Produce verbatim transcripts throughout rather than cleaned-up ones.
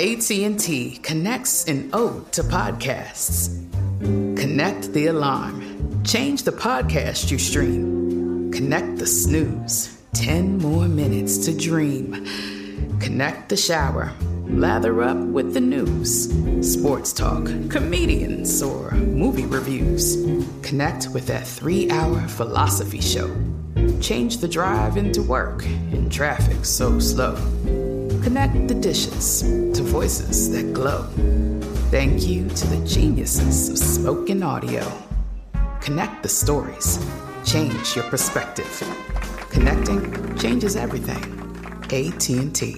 A T and T connects an ode to podcasts. Connect the alarm. Change the podcast you stream. Connect the snooze. Ten more minutes to dream. Connect the shower. Lather up with the news. Sports talk, comedians, or movie reviews. Connect with that three-hour philosophy show. Change the drive into work in traffic so slow. Connect the dishes to voices that glow. Thank you to the geniuses of spoken audio. Connect the stories. Change your perspective. Connecting changes everything. A T and T.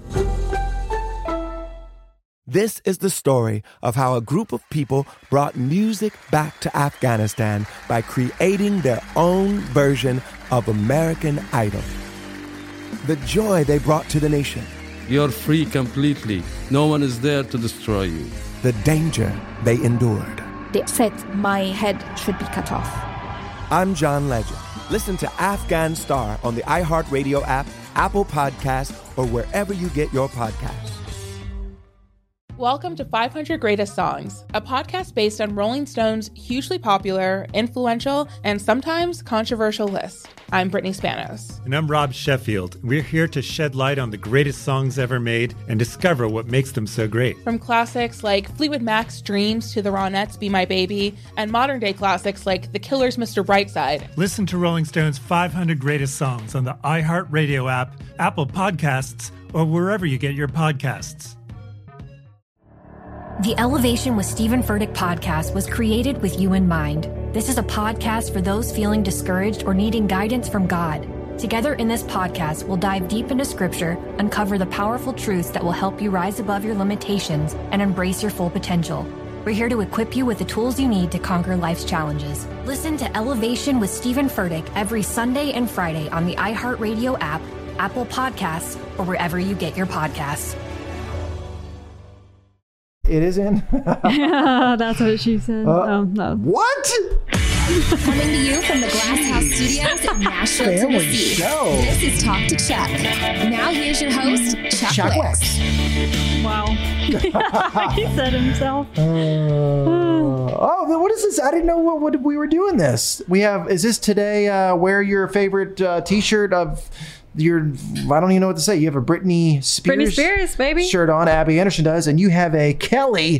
This is the story of how a group of people brought music back to Afghanistan by creating their own version of American Idol. The joy they brought to the nation. You're free completely. No one is there to destroy you. The danger they endured. They said my head should be cut off. I'm John Legend. Listen to Afghan Star on the iHeartRadio app, Apple Podcasts, or wherever you get your podcasts. Welcome to five hundred Greatest Songs, a podcast based on Rolling Stone's hugely popular, influential, and sometimes controversial list. I'm Brittany Spanos. And I'm Rob Sheffield. We're here to shed light on the greatest songs ever made and discover what makes them so great. From classics like Fleetwood Mac's Dreams to the Ronettes' Be My Baby, and modern-day classics like The Killers' Mister Brightside. Listen to Rolling Stone's five hundred Greatest Songs on the iHeartRadio app, Apple Podcasts, or wherever you get your podcasts. The Elevation with Stephen Furtick podcast was created with you in mind. This is a podcast for those feeling discouraged or needing guidance from God. Together in this podcast, we'll dive deep into Scripture, uncover the powerful truths that will help you rise above your limitations and embrace your full potential. We're here to equip you with the tools you need to conquer life's challenges. Listen to Elevation with Stephen Furtick every Sunday and Friday on the iHeartRadio app, Apple Podcasts, or wherever you get your podcasts. It is in. Yeah, that's what she said. Uh, oh, no. What? Coming to you from the Glass House Studios in Nashville, Family Tennessee. show. This is Talk to Chuck. Now here's your host, Chuck, Chuck Wicks. Wicks. Wow. He said himself. Uh, oh, what is this? I didn't know what, what we were doing this. We have, is this today uh, wear your favorite uh, t-shirt of your, I don't even know what to say. You have a Britney Spears, Britney Spears, baby. shirt on. Abby Anderson does. And you have a Kelly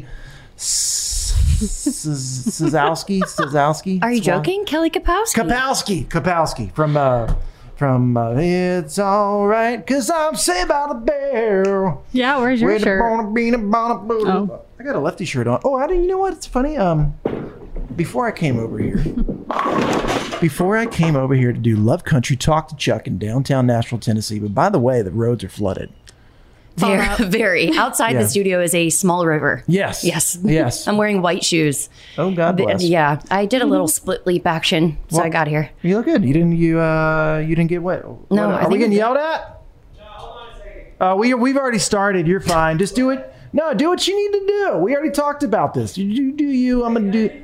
Szowski. Szowski. Are you joking? Kelly Kapowski. Kapowski. Kapowski from, uh, from uh, It's All Right, Cause I'm Saved by the Bell. Yeah, where's your With shirt? A bean, a bon, a boodle. Oh. I got a lefty shirt on. Oh, I didn't, you know what? It's funny. Um, before I came over here, before I came over here to do Love Country Talk to Chuck in downtown Nashville, Tennessee. But by the way, the roads are flooded. Very, very. Outside Yeah. the studio is a small river. Yes. Yes. Yes. I'm wearing white shoes. Oh, God bless. Th- Yeah, I did a little split leap action, so Well, I got here. You look good. You didn't. You uh. You didn't get wet. No, What, I are we think getting we- yelled at? No, hold on a second. Uh, we we've already started. You're fine. Just do it. No, do what you need to do. We already talked about this. You do, do you. I'm gonna do.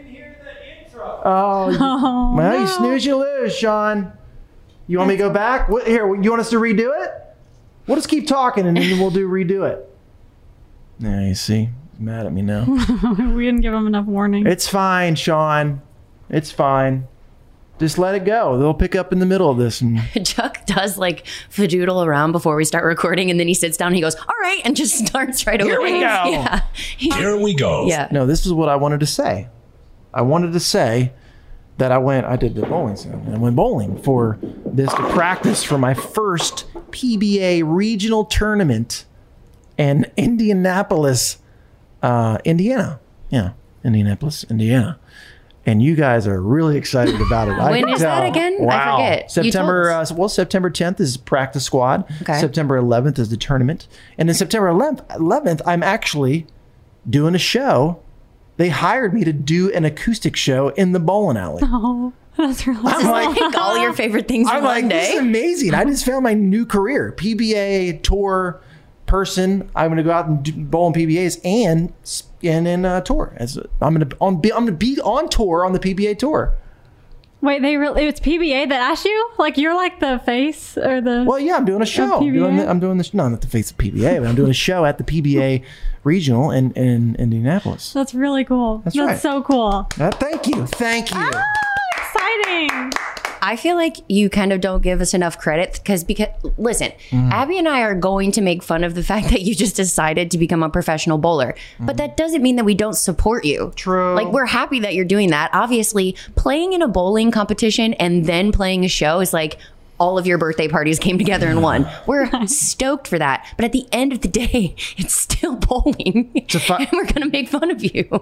Oh, you, Oh, well, you no. snooze, you lose, Sean. You want me to go back? What, here, you want us to redo it? We'll just keep talking and then we'll do redo it. Yeah, you see, he's mad at me now. We didn't give him enough warning. It's fine, Sean. It's fine. Just let it go. They'll pick up in the middle of this. And Chuck does like fadoodle around before we start recording, and then he sits down and he goes, all right, and just starts right away. Here we go. Yeah. Here we go. Yeah. no, this is what I wanted to say. I wanted to say that I went, I did the bowling sound. I went bowling for this to practice for my first P B A regional tournament in Indianapolis, uh, Indiana. Yeah, Indianapolis, Indiana. And you guys are really excited about it. I When can is that tell. again? I Wow. forget. You September, told uh, well, September tenth is practice squad. Okay. September eleventh is the tournament. And then September eleventh, eleventh, I'm actually doing a show. They hired me to do an acoustic show in the bowling alley. Oh, that's really I'm like, Like all your favorite things in I'm one like, this day. is amazing. I just found my new career. P B A tour person. I'm going to go out and do bowl in P B As and and in uh, tour. As a, I'm going to on be I'm going to be on tour on the P B A tour. Wait, they really? It's P B A that asked you? Like you're like the face or the? Well, yeah, I'm doing a show. I'm doing, the, I'm doing this. No, not the face of P B A, but I'm doing a show at the P B A regional in, in Indianapolis. That's really cool. That's That's right. so cool. Uh, thank you, thank you. Ah, exciting. I feel like you kind of don't give us enough credit because, because listen, Mm. Abby and I are going to make fun of the fact that you just decided to become a professional bowler. Mm. But that doesn't mean that we don't support you. True. Like, we're happy that you're doing that. Obviously, playing in a bowling competition and then playing a show is like all of your birthday parties came together in one. We're stoked for that. But at the end of the day, it's still bowling. fi- and we're going to make fun of you.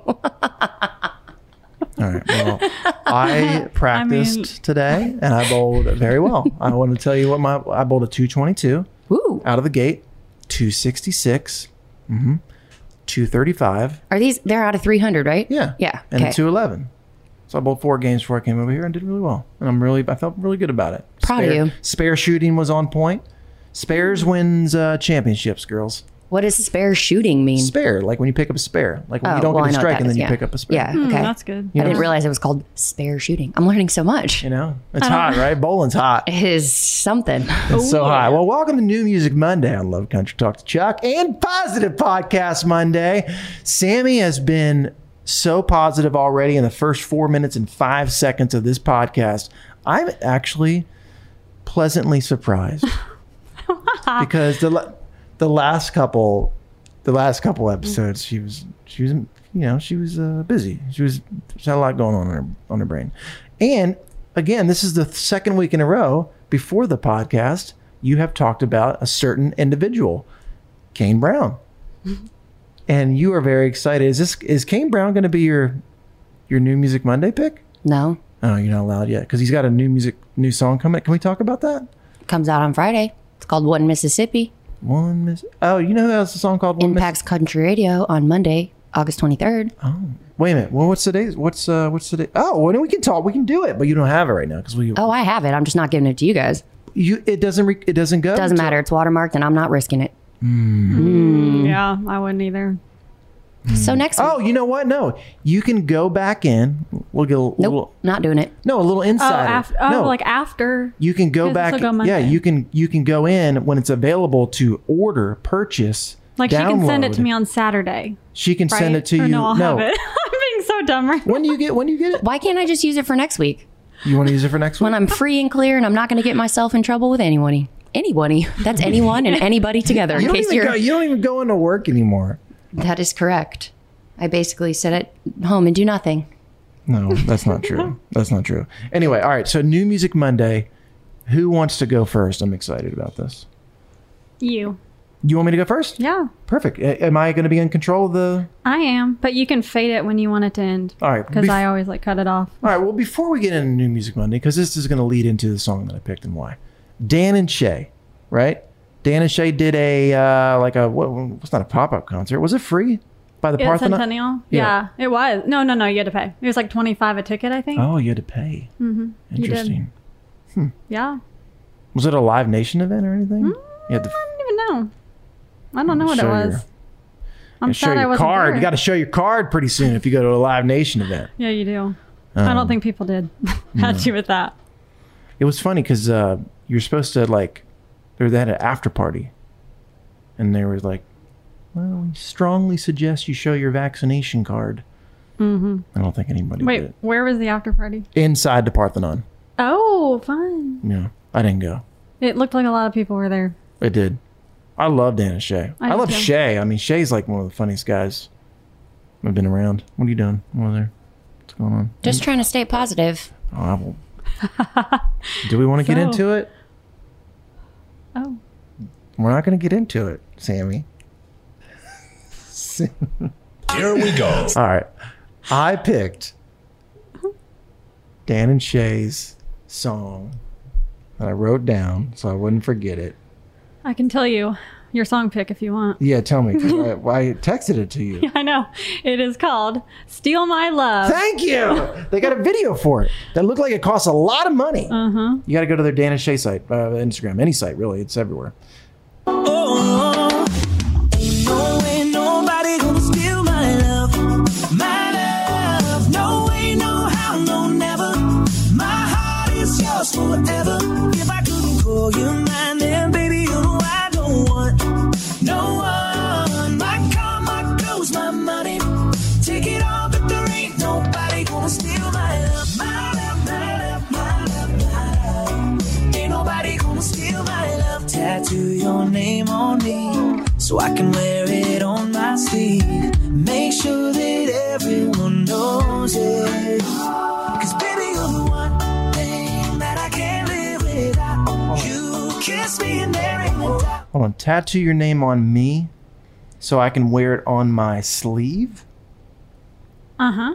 All right. Well, I practiced I mean- today and I bowled very well. I want to tell you what my I bowled a two twenty-two Ooh. out of the gate, two sixty-six, mm-hmm, two thirty-five. Are these, they're out of three hundred, right? Yeah. Yeah. And Okay. a two eleven. So I bowled four games before I came over here and did really well. And I'm really, I felt really good about it. Proud of Spare- you. Spare shooting was on point. Spares wins uh, championships, girls. What does spare shooting mean? Spare, like when you pick up a spare. Like when Oh, you don't well, get I a know what strike that and then is, you yeah. pick up a spare. Yeah, Hmm, okay. that's good. You I didn't know? realize it was called spare shooting. I'm learning so much. You know, it's hot, right? Bowling's hot. It is something. It's so high. Well, welcome to New Music Monday on Love Country Talk to Chuck and Positive Podcast Monday. Sammy has been so positive already in the first four minutes and five seconds of this podcast. I'm actually pleasantly surprised because the la- the last couple the last couple episodes she was she was you know she was uh, busy. She was she had a lot going on in her on her brain. And again, this is the second week in a row before the podcast you have talked about a certain individual, Kane Brown. And you are very excited. Is this is Kane Brown going to be your your new Music Monday pick? No. Oh, you're not allowed yet because he's got a new music new song coming. Can we talk about that? Comes out on Friday. It's called One Mississippi. One miss. Oh, you know that's a song called One Impacts Country Radio on Monday, August twenty-third. Oh, wait a minute. Well, what's the day? What's uh, what's the day? Oh, well, we can talk. We can do it, but you don't have it right now because we. Oh, I have it. I'm just not giving it to you guys. You. It doesn't. Re- it doesn't go. Doesn't to- matter. It's watermarked, and I'm not risking it. Mm. Yeah, I wouldn't either. So next week. Oh, you know what? No, you can go back in. We'll get a Nope, little. not doing it. No, a little Oh, insider. after, oh no, like after. you can go Because back. this'll go Yeah, Monday. you can. You can go in when it's available to order, purchase. Like she can send it download. to me on Saturday. She can send right? it to Or you. No, I'll have it. I'm being so dumb right When do you get? When do you get it? Why can't I just use it for next week? You want to use it for next week? When I'm free and clear and I'm not going to get myself in trouble with anybody. Anybody. That's anyone and anybody together. You In don't, case even you're. go, you don't even go into work anymore. That is correct. I basically sit at home and do nothing. No, that's not true. That's not true. Anyway, all right. So, New Music Monday. Who wants to go first? I'm excited about this. You. You want me to go first? Yeah, Perfect. A- Am I going to be in control of the? I am. But you can fade it when you want it to end. All right. Because bef- I always like cut it off. All right. Well, before we get into New Music Monday, because this is going to lead into the song that I picked and why. Dan and Shay, right? Dan and Shay did a uh, like a what? What's not a pop up concert? Was it free by the Yeah, Parthenon? Centennial? Yeah. Yeah. it was. No, no, no. You had to pay. It was like twenty-five a ticket, I think. Oh, you had to pay. Mm-hmm. Interesting. Yeah. Was it a Live Nation event or anything? Mm, You had to I don't even know. I don't know what it show was. your- I'm you show sad I your wasn't card. there. You got to show your card pretty soon if you go to a Live Nation event. Yeah, you do. I Um, don't think people did. Had you with that. It was funny because uh, you're supposed to like, they had an after party, and they were like, "Well, we strongly suggest you show your vaccination card." Mm-hmm. I don't think anybody Wait, did. where was the after party? Inside the Parthenon. Oh, fun. Yeah, I didn't go. It looked like a lot of people were there. It did. I love Dan and Shay. I I, do love too. Shay. I mean, Shay's like one of the funniest guys I've been around. What are you doing over there? What's going on? Just trying to stay positive. Oh, I will. Do we want to get So- into it? Oh. We're not going to get into it, Sammy. Here we go. All right. I picked Dan and Shay's song that I wrote down so I wouldn't forget it. I can tell you your song pick if you want. Yeah, tell me. 'Cause I, I texted it to you. I know. It is called Steal My Love. Thank you. They got a video for it that looked like it costs a lot of money. Uh-huh. You got to go to their Dan and Shay site, uh, Instagram, any site, really. It's everywhere. Oh, ain't no way nobody gonna steal my love, my love. No way, no how, no never. My heart your name on me so I can wear it on my sleeve. Make sure that everyone knows it. Cause baby, you're the one thing that I can't live without. You kiss me and there ain't no doubt. Hold on. Tattoo your name on me so I can wear it on my sleeve? Uh-huh.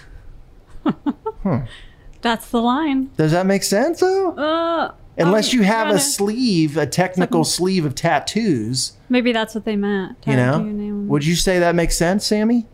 Huh. That's the line. Does that make sense, though? Uh, Unless you have a kinda- sleeve, a technical sleeve of tattoos, Maybe that's what they meant. you Tattoo know? your name on- Would you say that makes sense, Sammy?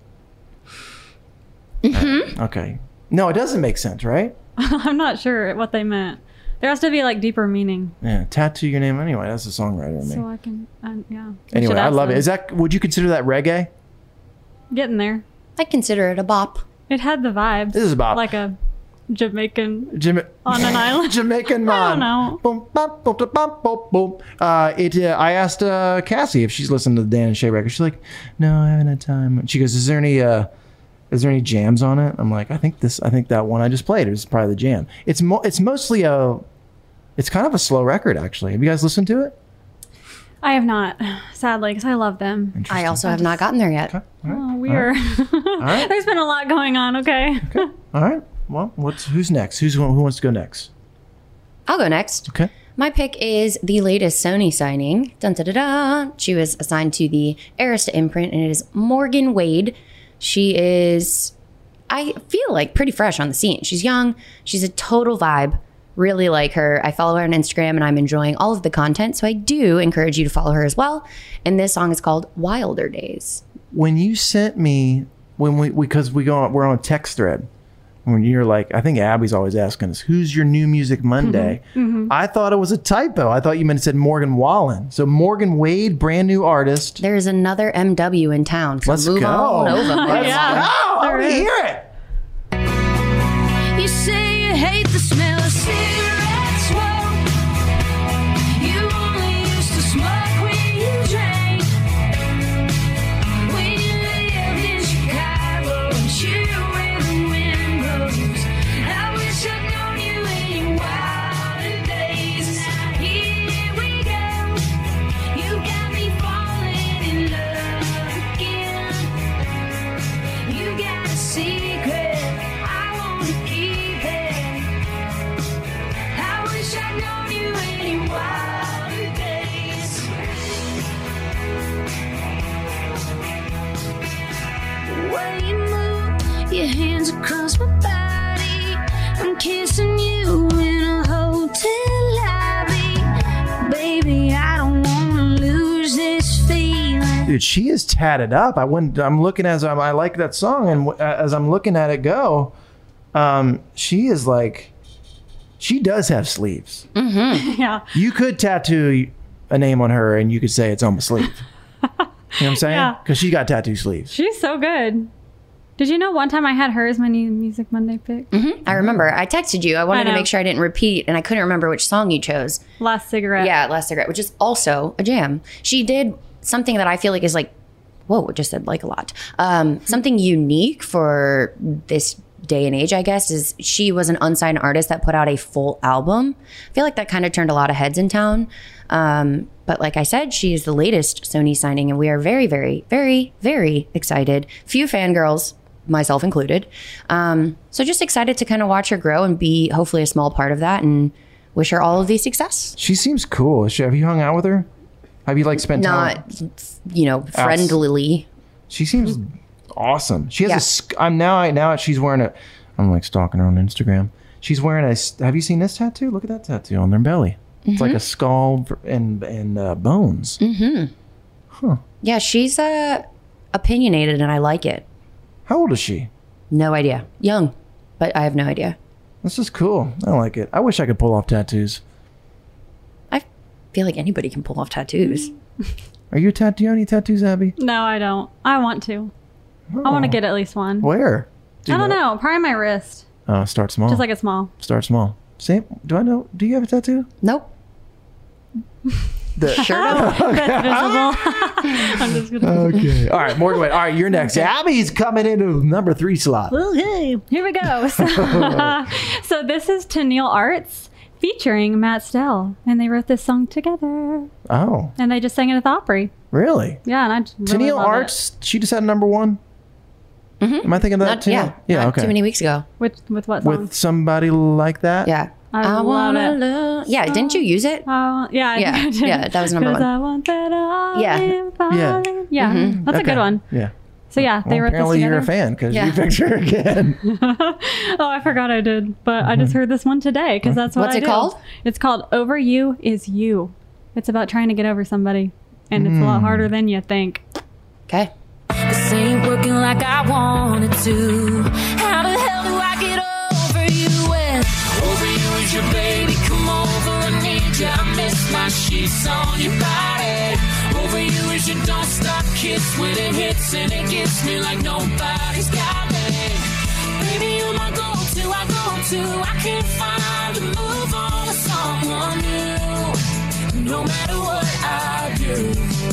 Mhm. Okay. No, it doesn't make sense, right? I'm not sure what they meant. There has to be like deeper meaning. Yeah. Tattoo your name anyway. That's a songwriter in me. So I can, uh, yeah. We Anyway, should I ask love it. them. Is that? Would you consider that reggae? Getting there? I consider it a bop. It had the vibes. This is a bop. Like a Jamaican Jama- on an island. Jamaican I don't man. know. Boom, bop, boom, bop, boom, boom. Uh, it. Uh, I asked uh, Cassie if she's listened to the Dan and Shay record. She's like, "No, I haven't had time." And she goes, "Is there any? Uh, is there any jams on it?" I'm like, "I think this. I think that one I just played is probably the jam. It's mo- It's mostly a. It's kind of a slow record, actually. Have you guys listened to it? I have not, sadly, because I love them. I also have not gotten there yet. Oh, weird. right. There's been a lot going on. Okay. All right. Well, what's who's next? Who's who wants to go next? I'll go next. Okay. My pick is the latest Sony signing. Dun, da, da, da. She was assigned to the Arista imprint, and it is Morgan Wade. She is, I feel like, pretty fresh on the scene. She's young. She's a total vibe. Really like her. I follow her on Instagram, and I'm enjoying all of the content. So I do encourage you to follow her as well. And this song is called Wilder Days. When you sent me when we because we go on, we're on a text thread. When you're like, I think Abby's always asking us, "Who's your new music Monday?" Mhm. I thought it was a typo. I thought you meant it said Morgan Wallen. So Morgan Wade, brand new artist. There's another M W in town. So Let's move go. on over. Let's Yeah. go. I There want to is. hear it. You say you hate the smell of cigarette smoke. You only used to smoke when you drank. When you lived in Chicago and chilled where the wind blows. I wish I'd known you in your wilder days. Now here we go. You got me falling in love again. You got a secret. I want to keep it. I wish I'd known you in your wilder days. The way you move your hands across my body, I'm kissing you in a hotel lobby. Baby, I don't want to lose this feeling. Dude, she is tatted up. I went. I'm looking as I'm. I like that song, and w- as I'm looking at it go, um, she is like, she does have sleeves. Mm-hmm. Yeah. You could tattoo a name on her, and you could say it's on the sleeve. You know what I'm saying? Yeah. Because she got tattoo sleeves. She's so good. Did you know one time I had her as my new Music Monday pick? Mm-hmm. I remember. I texted you. I wanted I to know. make sure I didn't repeat, and I couldn't remember which song you chose. Last Cigarette. Yeah, Last Cigarette, which is also a jam. She did something that I feel like is like, whoa, it just said like a lot. Um, something unique for this day and age, I guess, is she was an unsigned artist that put out a full album. I feel like that kind of turned a lot of heads in town. Um, but like I said, she is the latest Sony signing, and we are very, very, very, very excited. Few fangirls, myself included. Um, so just excited to kind of watch her grow and be hopefully a small part of that, and wish her all of the success. She seems cool. Is she- have you hung out with her? Have you like spent time? Not, you know, friendly. She seems awesome. She has Yeah. a. sk- I'm now. I now she's wearing a. I'm like stalking her on Instagram. She's wearing a. s- Have you seen this tattoo? Look at that tattoo on their belly. It's like Mhm. a skull and and uh, bones. Mm-hmm. Huh. Yeah, she's uh, opinionated, and I like it. How old is she? No idea. Young, but I have no idea. This is cool. I like it. I wish I could pull off tattoos. I feel like anybody can pull off tattoos. Are you a tattoo? Do you have any tattoos, Abby? No, I don't. I want to. I want to get at least one. Where? Do I you don't know. Probably my wrist. Oh, start small. Just like a small. Start small. Sam, do I know? Do you have a tattoo? Nope. The Sure. That's visible. I'm just gonna. Okay. All right, Morgan Wade. All right, you're next. Abby's coming into number three slot. Okay, here we go. So, so this is Tennille Arts featuring Matt Stell, and they wrote this song together. Oh, And they just sang it at the Opry. really? Yeah, and I just really Tennille love Arts, she just had number one? Am I thinking of that? Not- Tennille? yeah, Yeah, not okay. too many weeks ago. it. With, with what song? With somebody like that? Yeah. I, love wanna it. love. Yeah, didn't you use it? Uh, yeah, I Yeah, think I did. yeah, that was number 'Cause one. I want that all Yeah. in falling. Yeah. Yeah, Mhm. that's a Okay. good one. Yeah. So yeah, they Well, wrote this apparently together. you're a fan because Yeah. you picked her again. Oh, I forgot I did, but I just heard this one today because that's what What's I it do. called? It's called "Over You Is You." It's about trying to get over somebody, and it's a lot harder than you think. Okay. This ain't working like I wanted to. How the hell do I get over you? When over you is your baby, come over, I need you. I miss my sheets on your body. Over you is your don't stop kiss when it hits and it gets me like nobody's got me. Baby, you're my go-to, I go-to. I can't find a move on with someone new. No matter what I do,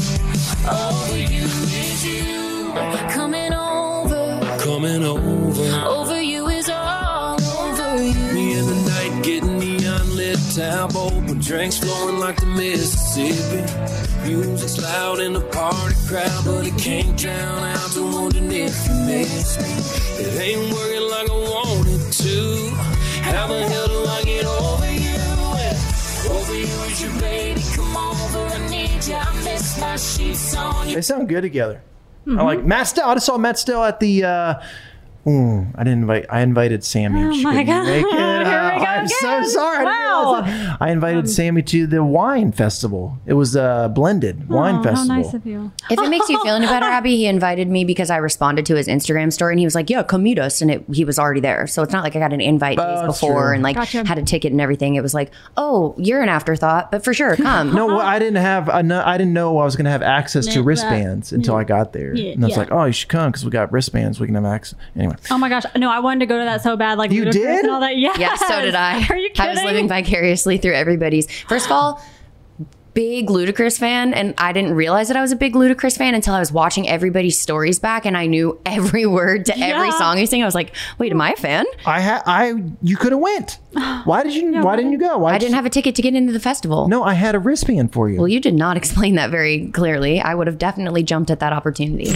over you is you. Coming over, Coming over. over you is all over you. Me in the night getting neon lit, tab open, drinks flowing like the Mississippi. Music's loud in the party crowd, but it can't drown out the wondering if you miss me. It ain't working like I want it to. How the hell do I get over you? And over you is your baby, come over, I need you. I miss my sheets on you. They sound good together. I like Matt Stell. I just saw Matt Stell at the. Uh, ooh, I didn't invite. I invited Sammy. Oh She my couldn't God. make it. Here we go Uh, I'm so again. sorry. I didn't Wow. realize that. I invited Sammy to the wine festival. It was a blended wine Oh, festival. how nice of you. If it makes you feel any better, Abby, he invited me because I responded to his Instagram story and he was like, yeah, come meet us. And it, he was already there. So it's not like I got an invite Oh, days that's before true. and like Gotcha. had a ticket and everything. It was like, oh, you're an afterthought, but for sure, come. No, well, I didn't have. I know- I didn't know I was going to have access to Yeah, writbands until I got there. Yeah, and I was yeah. like, oh, you should come because we got wristbands. We can have access. Anyway, Oh my gosh, no, I wanted to go to that so bad. Like You Ludacris did? and all that. Yes. Yeah, so did I. Are you kidding? I was living vicariously through everybody's. First of all, big Ludacris fan, and I didn't realize that I was a big Ludacris fan until I was watching everybody's stories back, and I knew every word to every Yeah. song he sang. I was like, "Wait, am I a fan?" I had. I you could have went. Why did you? Yeah, why why didn't you go? Why I didn't have a ticket to get into the festival. No, I had a wristband for you. Well, you did not explain that very clearly. I would have definitely jumped at that opportunity.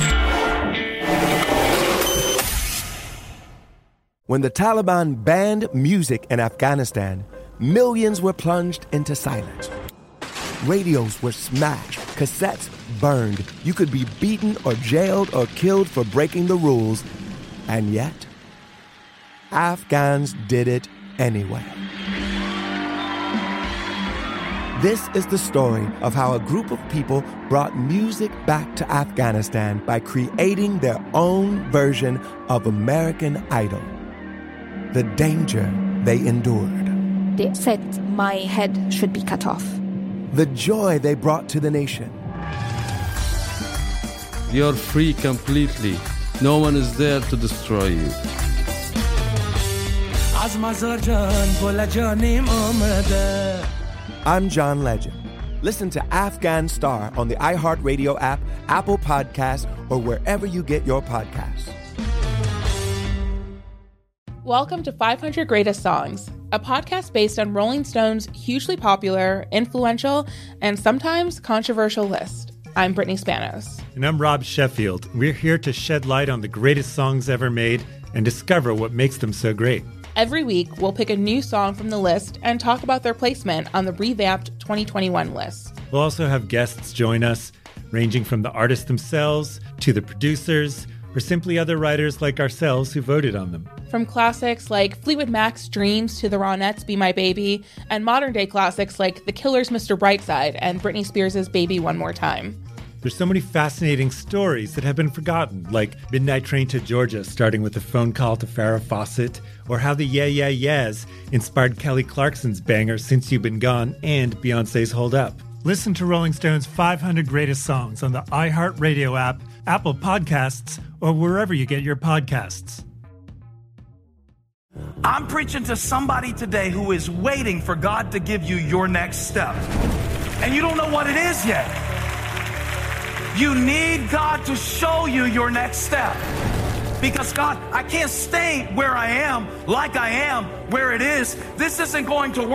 When the Taliban banned music in Afghanistan, millions were plunged into silence. Radios were smashed, cassettes burned. You could be beaten or jailed or killed for breaking the rules. And yet, Afghans did it anyway. This is the story of how a group of people brought music back to Afghanistan by creating their own version of American Idol. The danger they endured. They said my head should be cut off. The joy they brought to the nation. You're free completely. No one is there to destroy you. I'm John Legend. Listen to Afghan Star on the iHeartRadio app, Apple Podcasts, or wherever you get your podcasts. Welcome to five hundred Greatest Songs, a podcast based on Rolling Stone's hugely popular, influential, and sometimes controversial list. I'm Brittany Spanos. And I'm Rob Sheffield. We're here to shed light on the greatest songs ever made and discover what makes them so great. Every week, we'll pick a new song from the list and talk about their placement on the revamped twenty twenty-one list. We'll also have guests join us, ranging from the artists themselves to the producers, or simply other writers like ourselves who voted on them. From classics like Fleetwood Mac's Dreams to the Ronettes' Be My Baby, and modern-day classics like The Killer's Mister Brightside and Britney Spears' Baby One More Time. There's so many fascinating stories that have been forgotten, like Midnight Train to Georgia starting with a phone call to Farrah Fawcett, or how the Yeah Yeah Yeahs inspired Kelly Clarkson's banger Since You've Been Gone and Beyoncé's Hold Up. Listen to Rolling Stone's five hundred Greatest Songs on the iHeartRadio app, Apple Podcasts, or wherever you get your podcasts. I'm preaching to somebody today who is waiting for God to give you your next step. And you don't know what it is yet. You need God to show you your next step. Because God, I can't stay where I am, like I am, where it is. This isn't going to work.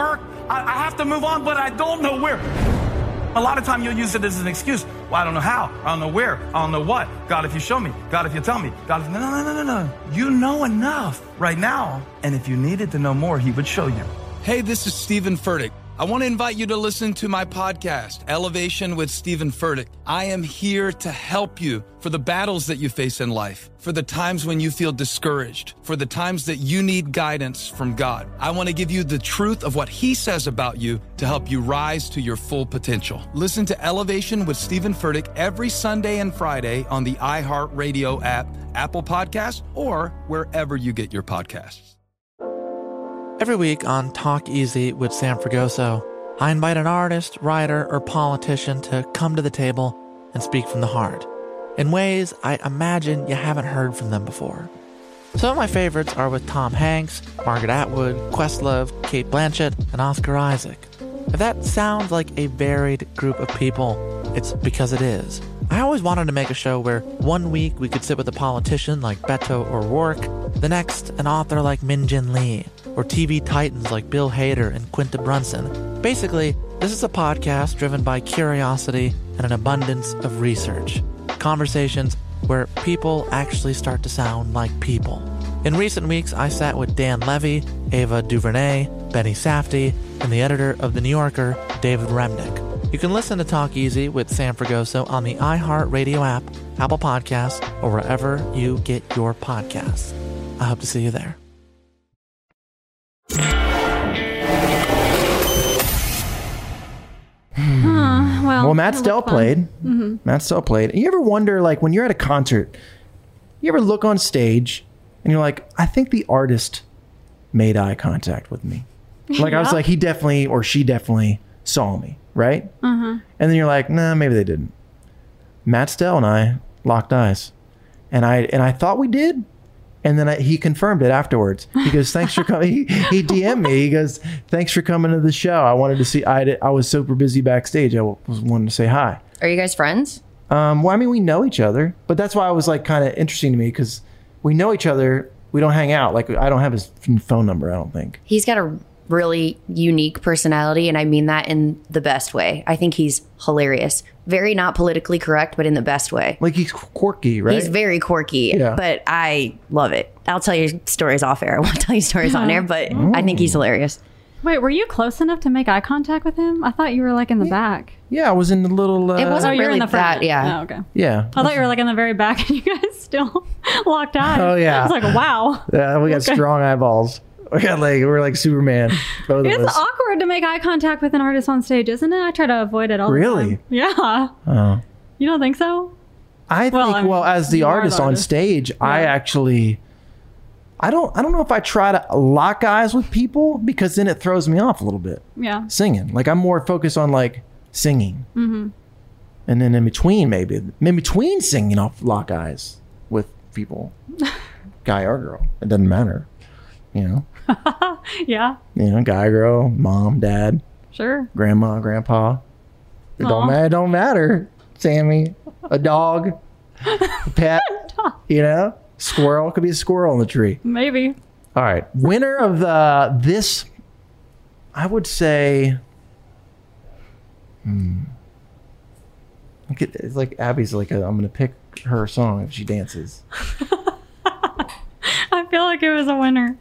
I, I have to move on, but I don't know where. A lot of time you'll use it as an excuse. Well, I don't know how. I don't know where. I don't know what. God, if you show me. God, if you tell me. God, if... No, no, no, no, no. You know enough right now. And if you needed to know more, he would show you. Hey, this is Stephen Furtick. I want to invite you to listen to my podcast, Elevation with Stephen Furtick. I am here to help you for the battles that you face in life, for the times when you feel discouraged, for the times that you need guidance from God. I want to give you the truth of what he says about you to help you rise to your full potential. Listen to Elevation with Stephen Furtick every Sunday and Friday on the iHeartRadio app, Apple Podcasts, or wherever you get your podcasts. Every week on Talk Easy with Sam Fragoso, I invite an artist, writer, or politician to come to the table and speak from the heart in ways I imagine you haven't heard from them before. Some of my favorites are with Tom Hanks, Margaret Atwood, Questlove, Cate Blanchett, and Oscar Isaac. If that sounds like a varied group of people, it's because it is. I always wanted to make a show where one week we could sit with a politician like Beto O'Rourke, the next an author like Min Jin Lee, or T V titans like Bill Hader and Quinta Brunson. Basically, this is a podcast driven by curiosity and an abundance of research. Conversations where people actually start to sound like people. In recent weeks, I sat with Dan Levy, Ava DuVernay, Benny Safdie, and the editor of The New Yorker, David Remnick. You can listen to Talk Easy with Sam Fragoso on the iHeartRadio app, Apple Podcasts, or wherever you get your podcasts. I hope to see you there. Huh, well, Well, Matt it Stell looked fun. played. Mhm. Matt Stell played. You ever wonder, like, when you're at a concert, you ever look on stage and you're like, I think the artist made eye contact with me. Like, I was Yeah. like, he definitely or she definitely saw me, right? Uh-huh. And then you're like, nah, maybe they didn't. Matt Stell and I locked eyes, and I and I thought we did, and then I, he confirmed it afterwards. He goes, "Thanks for coming." He, he D M'd me. He goes, "Thanks for coming to the show. I wanted to see. I did, I was super busy backstage. I was wanting to say hi." Are you guys friends? Um, well, I mean, we know each other, but that's why I was like kind of interesting to me because we know each other. We don't hang out. Like, I don't have his phone number. I don't think. He's got a really unique personality, and I mean that in the best way. I think he's hilarious. Very not politically correct, but in the best way. Like, he's quirky, right? He's very quirky, Yeah. but I love it. I'll tell you stories off air. I won't tell you stories on air, but I think he's hilarious. Wait, were you close enough to make eye contact with him? I thought you were like in the back. Yeah, I was in the little. Uh, It wasn't oh, you're really in the front. that, yeah. Oh, okay. Yeah. I thought you were like in the very back and you guys still locked eyes. Oh, yeah. I was like, wow. Yeah, we got Okay. strong eyeballs. We got like we're like Superman. Both of It's us. awkward to make eye contact with an artist on stage, isn't it? I try to avoid it all Really? the time. Yeah. Oh. You don't think so? I Well, think I mean, well as the you are the artist on artist. stage, I actually I don't I don't know if I try to lock eyes with people because then it throws me off a little bit. Yeah. Singing. Like I'm more focused on like singing. Mm-hmm. And then in between maybe in between singing I'll lock eyes with people. Guy or girl. It doesn't matter. You know? Yeah. You know, guy, girl, mom, dad, Sure. grandma, grandpa. It Aw. don't matter. It don't matter. Sammy, a dog, a pet, you know, squirrel. Could be a squirrel in the tree. Maybe. All right. Winner of the this, I would say. Hmm. Look at- It's like Abby's like a, I'm gonna pick her song if she dances. I feel like it was a winner.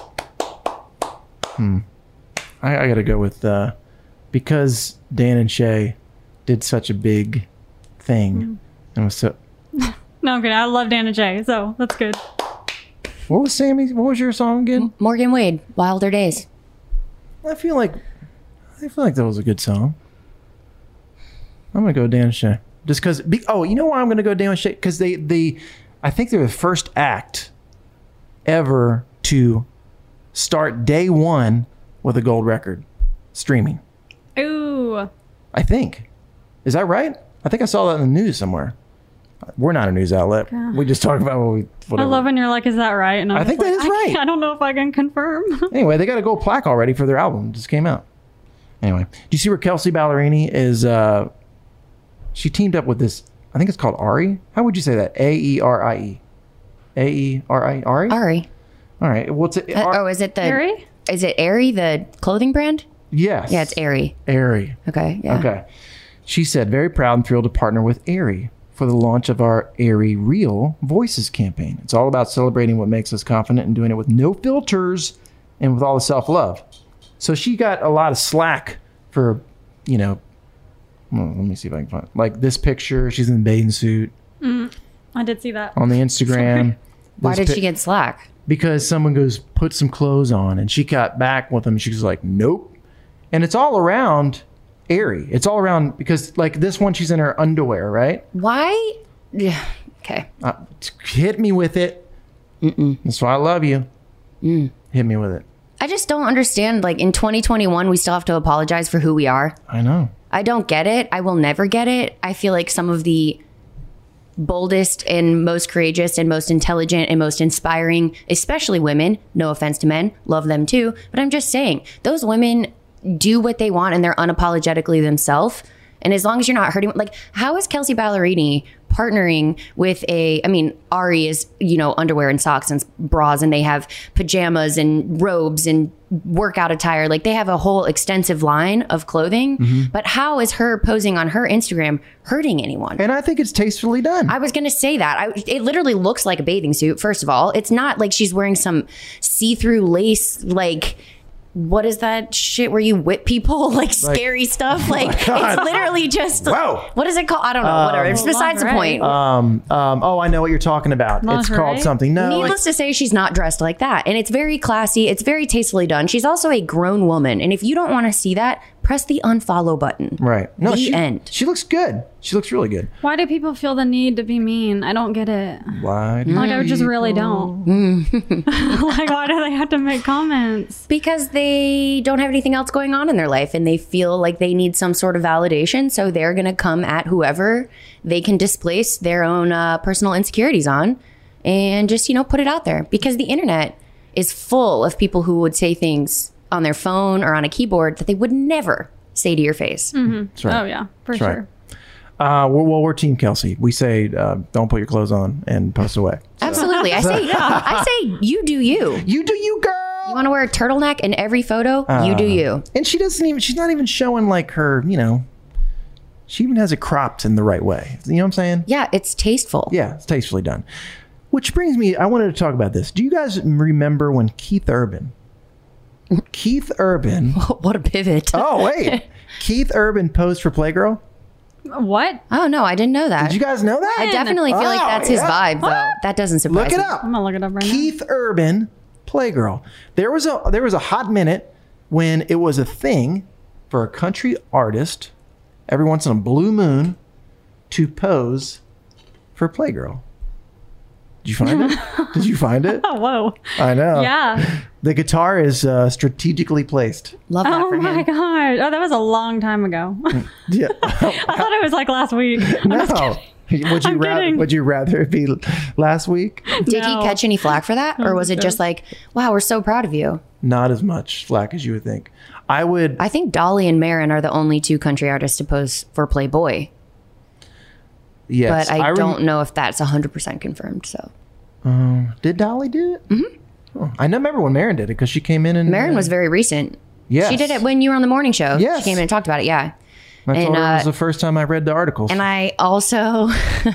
Hmm. I, I gotta go with uh, because Dan and Shay did such a big thing and was so. No, I'm kidding. I love Dan and Jay, so that's good. What was Sammy's? What was your song again? Morgan Wade, Wilder Days. I feel like I feel like that was a good song. I'm gonna go Dan and Shay just because. Oh, you know why I'm gonna go Dan and Shay? Because they they, I think they're the first act ever to start day one with a gold record streaming. Ooh. I think. Is that right? I think I saw that in the news somewhere. We're not a news outlet. God. We just talk about what we. Whatever. I love when you're like, is that right? And I'm I just think that like, is I right. can't- I don't know if I can confirm. Anyway, they got a gold plaque already for their album. It just came out. Anyway, do you see where Kelsey Ballerini is? Uh, she teamed up with this. I think it's called Ari. How would you say that? A E R I E. A E R I Ari. Ari. All right. What's it? Uh, oh, is it the? Is it Aerie, the clothing brand? Yes. Yeah, it's Aerie. Aerie. Okay. Yeah. Okay. She said, very proud and thrilled to partner with Aerie for the launch of our Aerie Real Voices campaign. It's all about celebrating what makes us confident and doing it with no filters and with all the self-love. So she got a lot of slack for, you know, well, let me see if I can find like this picture. She's in a bathing suit Mm, I did see that. on the Instagram. Why This did she pic- get slack? Because someone goes, put some clothes on, and she got back with them. She was like, nope. And it's all around Aerie. It's all around because like this one, she's in her underwear, right? Why? Yeah. Okay. Uh, hit me with it. Mm-mm. That's why I love you. Mm. Hit me with it. I just don't understand. Like in twenty twenty-one, we still have to apologize for who we are. I know. I don't get it. I will never get it. I feel like some of the boldest and most courageous and most intelligent and most inspiring, especially women, no offense to men, love them too. But I'm just saying, those women do what they want and they're unapologetically themselves. And as long as you're not hurting, like, how is Kelsey Ballerini partnering with a, I mean, Ari is, you know, underwear and socks and bras, and they have pajamas and robes and workout attire. Like, they have a whole extensive line of clothing. Mhm. But how is her posing on her Instagram hurting anyone? And I think it's tastefully done. I was going to say that. I, it literally looks like a bathing suit, first of all. It's not like she's wearing some see-through lace, like, what is that shit where you whip people? Like, Like- scary stuff? Like, Oh my God. it's literally just, Whoa. what is it called? I don't know. Whatever. It's Um, besides the point. Um, um, oh, I know what you're talking about. It's Lingerie? called something. No, Needless to say, she's not dressed like that. And it's very classy. It's very tastefully done. She's also a grown woman. And if you don't want to see that, press the unfollow button. right. No, The she, end. She looks good. She looks really good. Why do people feel the need to be mean? I don't get it. Why? do Like, I just really people- don't. Like, why do they have to make comments? Because they don't have anything else going on in their life and they feel like they need some sort of validation. So they're going to come at whoever they can displace their own uh, personal insecurities on and just, you know, put it out there. Because the internet is full of people who would say things on their phone or on a keyboard that they would never say to your face. Mm-hmm. That's right. Oh, yeah, for That's sure. right. Uh, we're, well, we're Team Kelsey. We say, uh, don't put your clothes on and post away. Absolutely. I say, I say, you do you. You do you, girl. You want to wear a turtleneck in every photo? you do Uh, you. And she doesn't even, she's not even showing like her, you know, she even has it cropped in the right way. You know what I'm saying? Yeah, it's tasteful. Yeah, it's tastefully done. Which brings me, I wanted to talk about this. Do you guys remember when Keith Urban, Keith Urban. What a pivot. Oh, wait. Keith Urban posed for Playgirl? What? Oh, no, I didn't know that. Did you guys know that? I definitely feel like Oh, that's his yeah. vibe, though. That doesn't surprise Look it me. up. I'm gonna look it up right Keith Urban, Playgirl. There was a there was a hot minute when it was a thing for a country artist every once in a blue moon to pose for Playgirl. Did you find it? Did you find it? now. Oh, whoa. I know. Yeah. The guitar is uh, strategically placed. Love Oh my god. Oh, that was a long time ago. Yeah. I thought it was like last week. I'm just No. kidding. Would you I'm rather kidding. Would you rather it be last week? Did he catch any flack for that? Or was it just like, wow, we're so proud of you? Not as much flack as you would think. I would. I think Dolly and Marin are the only two country artists to pose for Playboy. Yes. But I, rem- don't know if that's one hundred percent confirmed. So Um, did Dolly do it? Mm-hmm. Oh, I know- remember when Marin did it because she came in and Marin was very recent. Yes. She did it when you were on the morning show. Yes. She came in and talked about it. Yeah. I told and, her it was uh, the first time I read the articles. And I also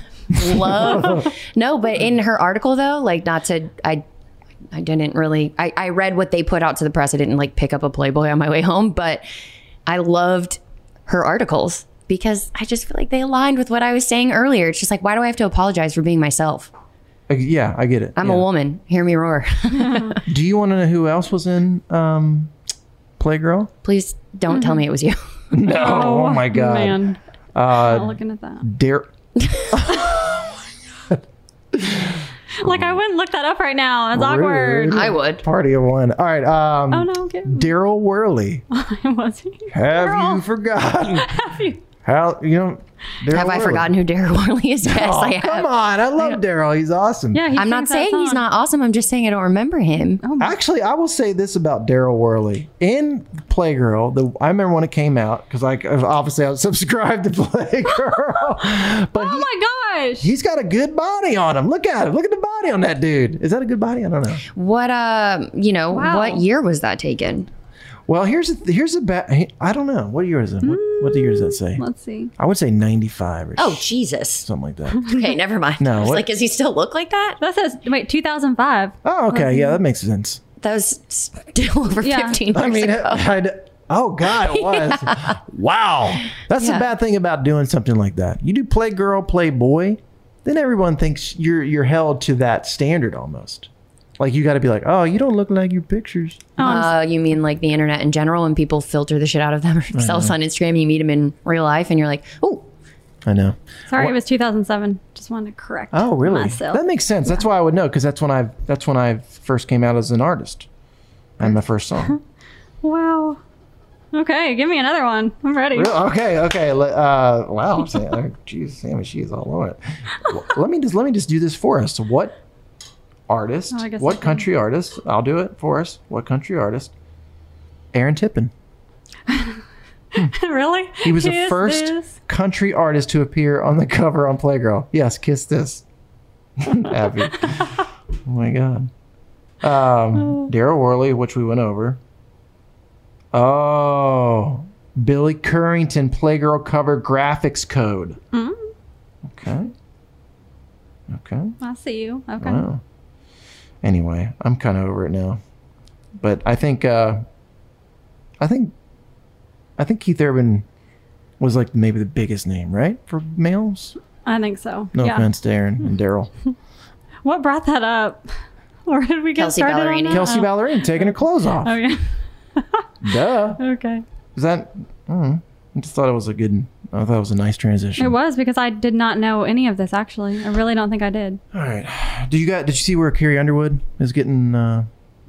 love no, but in her article though, like not to I I didn't really I, I read what they put out to the press. I didn't like pick up a Playboy on my way home, but I loved her articles because I just feel like they aligned with what I was saying earlier. It's just like, why do I have to apologize for being myself? Uh, yeah, I get it. I'm Yeah. a woman. Hear me roar. Do you want to know who else was in um, Playgirl? Please don't tell me it was you. No. Oh, my God. Man. Uh, Not looking at that. Dare. Like, I wouldn't look that up right now. It's awkward. I would. Party of one. All right. Um, Oh, no, okay. Daryl Worley. Was he? Have Girl. you forgotten? Have you? How, you know, Daryl Have I Worley. forgotten who Daryl Worley is? Yes, Oh, I have. come on. I love Daryl. He's awesome. Yeah, he I'm not sings that saying he's song. not awesome. I'm just saying I don't remember him. Oh, my- Actually, I will say this about Daryl Worley. In Playgirl, the, I remember when it came out, because I obviously I was subscribed to Playgirl. But oh he, my gosh. he's got a good body on him. Look at him. Look at the body on that dude. Is that a good body? I don't know. What uh, you know, Wow. what year was that taken? Well, here's a, here's a bad. I don't know. What year is it? What, what year does that say? Let's see. I would say ninety-five or Oh, Jesus. something like that. Okay, never mind. No, I was what- like, does he still look like that? That says, wait, two thousand five. Oh, okay. Yeah, that makes sense. That was still over Yeah. fifteen years I mean, ago. I'd, oh God, it was. Yeah. Wow. That's Yeah. the bad thing about doing something like that. You do play girl, play boy, then everyone thinks you're you're held to that standard almost. Like you got to be like, oh, you don't look like your pictures. Uh, you mean like the internet in general when people filter the shit out of them or themselves know. on Instagram? You meet them in real life and you're like, oh, I know. Sorry, What- it was two thousand seven. Just wanted to correct Oh, really? myself. That makes sense. That's why I would know because that's when I that's when I first came out as an artist. And my first song. Wow. Okay, give me another one. I'm ready. Really? Okay, okay. le- Uh, wow, Sam, uh, geez, Sammy, she's all on it. Well, let me just let me just do this for us. What artist? Oh, I guess I what can. country artist? I'll do it for us. What country artist? Aaron Tippin. Really? He was the Kiss first this. country artist to appear on the cover on Playgirl. Yes, kiss this. Abby. Oh my god. Um, Daryl Worley, which we went over. Oh, Billy Currington, Playgirl cover graphics code. Mm, Okay. Okay. I see you. Okay. Wow. Anyway, I'm kind of over it now, but I think, uh, I think, I think Keith Urban was like maybe the biggest name, right, for males. I think so. No yeah. offense to Aaron and Daryl. What brought that up? Or did we get Kelsey started Ballerini. on that? Kelsey Oh. Ballerini taking her clothes off. Oh yeah. Duh. Okay. Is that? I don't know. I just thought it was a good. I thought it was a nice transition. It was because I did not know any of this actually. I really don't think I did. All right. Do you got? Did you see where Carrie Underwood is getting uh,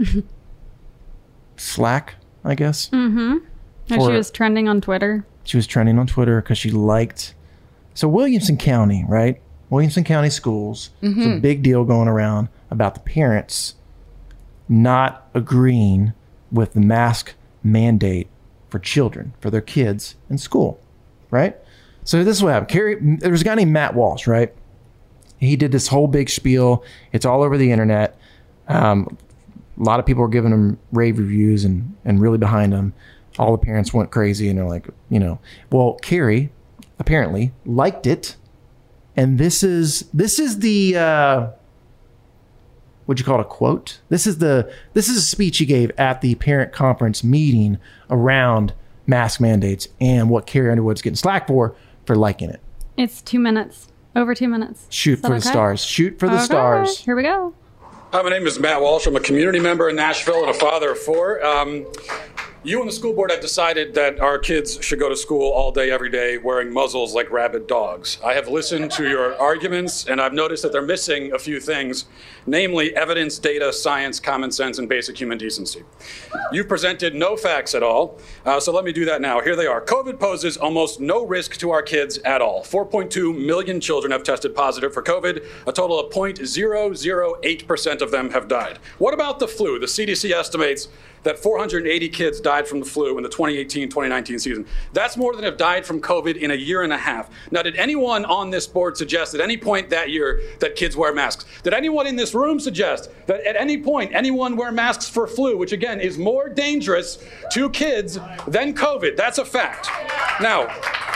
slack? I guess Mm-hmm. And For- she was trending on Twitter. she was trending on Twitter because she liked. So Williamson County, right? Williamson County schools. It's a Mhm. big deal going around about the parents not agreeing with the mask mandate for children, for their kids in school, right? So this is what happened. Carrie, there was a guy named Matt Walsh, right? He did this whole big spiel. It's all over the internet. Um, a lot of people were giving him rave reviews and, and really behind him. All the parents went crazy and they're like, you know, well, Carrie apparently liked it. And this is, this is the, uh, what'd you call it, a quote? This is the, this is a speech he gave at the parent conference meeting around mask mandates and what Carrie Underwood's getting slack for, for liking it. It's two minutes. Over two minutes. Shoot Is that for the okay? stars. Shoot for the Okay, stars. Here we go. Hi, my name is Matt Walsh. I'm a community member in Nashville and a father of four. Um, you and the school board have decided that our kids should go to school all day, every day, wearing muzzles like rabid dogs. I have listened to your arguments, and I've noticed that they're missing a few things, namely evidence, data, science, common sense, and basic human decency. You've presented no facts at all, uh, so let me do that now. Here they are. COVID poses almost no risk to our kids at all. four point two million children have tested positive for COVID. A total of zero point zero zero eight percent of them have died. What about the flu? The C D C estimates that four hundred eighty kids died from the flu in the twenty eighteen twenty nineteen season. That's more than have died from COVID in a year and a half. Now, did anyone on this board suggest at any point that year that kids wear masks? Did anyone in this room suggest that at any point anyone wear masks for flu, which again is more dangerous to kids than COVID? That's a fact. Now,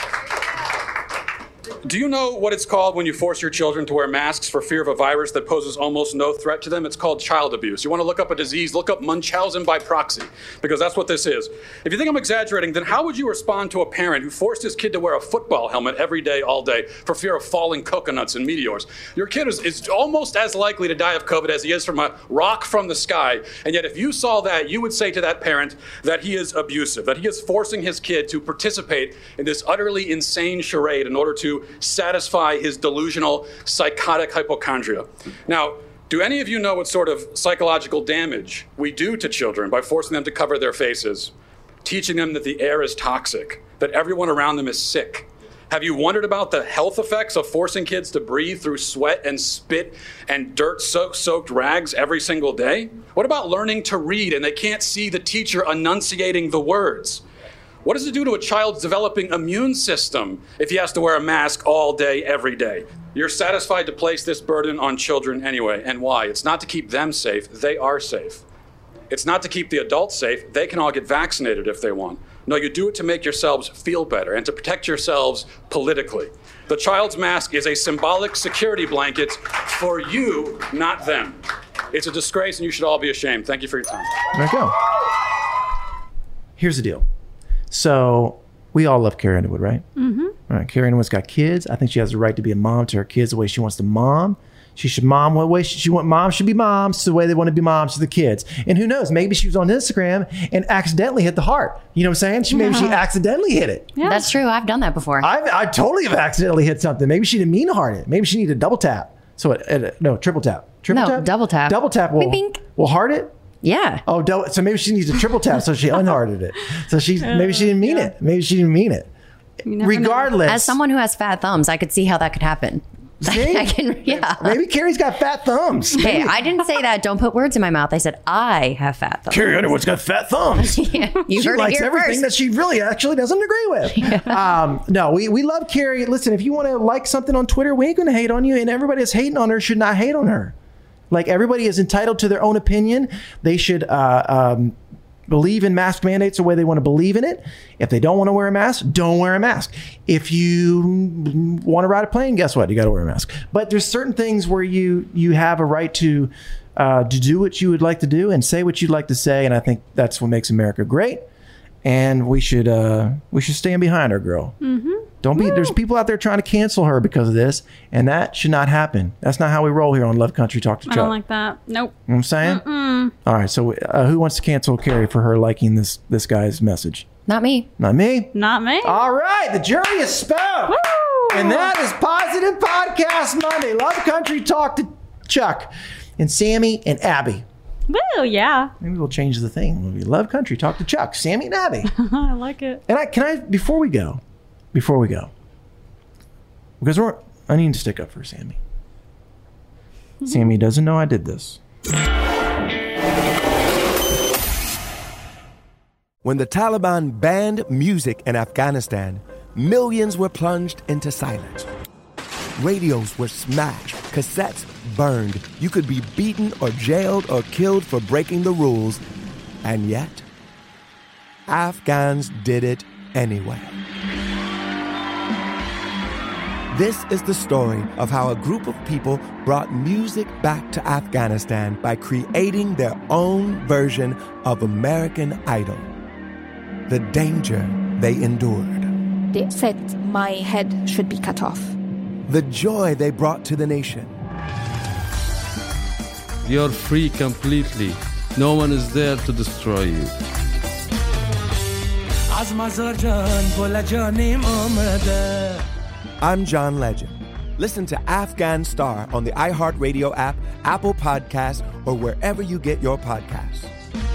do you know what it's called when you force your children to wear masks for fear of a virus that poses almost no threat to them? It's called child abuse. You want to look up a disease, look up Munchausen by proxy, because that's what this is. If you think I'm exaggerating, then how would you respond to a parent who forced his kid to wear a football helmet every day, all day, for fear of falling coconuts and meteors? Your kid is, is almost as likely to die of COVID as he is from a rock from the sky, and yet if you saw that, you would say to that parent that he is abusive, that he is forcing his kid to participate in this utterly insane charade in order to satisfy his delusional, psychotic hypochondria. Now, do any of you know what sort of psychological damage we do to children by forcing them to cover their faces, teaching them that the air is toxic, that everyone around them is sick? Have you wondered about the health effects of forcing kids to breathe through sweat and spit and dirt-soaked rags every single day? What about learning to read and they can't see the teacher enunciating the words? What does it do to a child's developing immune system if he has to wear a mask all day, every day? You're satisfied to place this burden on children anyway. And why? It's not to keep them safe. They are safe. It's not to keep the adults safe. They can all get vaccinated if they want. No, you do it to make yourselves feel better and to protect yourselves politically. The child's mask is a symbolic security blanket for you, not them. It's a disgrace and you should all be ashamed. Thank you for your time. There you go. Here's the deal. So we all love Carrie Underwood, right? Mm-hmm. All right, Carrie Underwood's got kids. I think she has the right to be a mom to her kids the way she wants to mom. She should mom what way she, she want. Mom should be moms the way they want to be moms to the kids. And who knows? Maybe she was on Instagram and accidentally hit the heart. You know what I'm saying? She maybe she accidentally hit it. Yeah. That's true. I've done that before. I I totally have accidentally hit something. Maybe she didn't mean to heart it. Maybe she needed a double tap. So it, it, no triple tap. Triple no, tap. double tap. Double tap will Bing, bing. will heart it. Yeah. Oh, double, so maybe she needs a triple tap. So she unhearted it. So she maybe she didn't mean it. Maybe she didn't mean it. Regardless, as someone who has fat thumbs, I could see how that could happen. See? I can, yeah. Maybe Carrie's got fat thumbs. Hey, I didn't say that. Don't put words in my mouth. I said I have fat thumbs. Carrie Underwood's got fat thumbs. Yeah, you she heard likes it here everything first. that she really actually doesn't agree with. Yeah. Um, no, we, we love Carrie. Listen, if you want to like something on Twitter, we ain't going to hate on you. And everybody that's hating on her should not hate on her. Like, everybody is entitled to their own opinion. They should uh, um, believe in mask mandates the way they want to believe in it. If they don't want to wear a mask, don't wear a mask. If you want to ride a plane, guess what? You got to wear a mask. But there's certain things where you you have a right to uh, to do what you would like to do and say what you'd like to say. And I think that's what makes America great. And we should uh, we should stand behind her, girl. Mm-hmm. Don't be. There's people out there trying to cancel her because of this, and that should not happen. That's not how we roll here on Love Country Talk to I Chuck. don't like that. Nope. You know what I'm saying? Mm-mm. All right. So, uh, who wants to cancel Carrie for her liking this this guy's message? Not me. Not me. Not me. All right. The jury is spoke. Woo! And that is Positive Podcast Monday. Love Country Talk to Chuck and Sammy and Abby. Woo, yeah. Maybe we'll change the thing. We'll be Love Country Talk to Chuck, Sammy and Abby. I like it. And I can I before we go, before we go, because we're I need to stick up for Sammy. Mm-hmm. Sammy doesn't know I did this. When the Taliban banned music in Afghanistan, millions were plunged into silence. Radios were smashed, cassettes burned. You could be beaten or jailed or killed for breaking the rules. And yet, Afghans did it anyway. This is the story of how a group of people brought music back to Afghanistan by creating their own version of American Idol. The danger they endured. They said my head should be cut off. The joy they brought to the nation. You're free completely. No one is there to destroy you. I'm John Legend. Listen to Afghan Star on the iHeartRadio app, Apple Podcasts, or wherever you get your podcasts.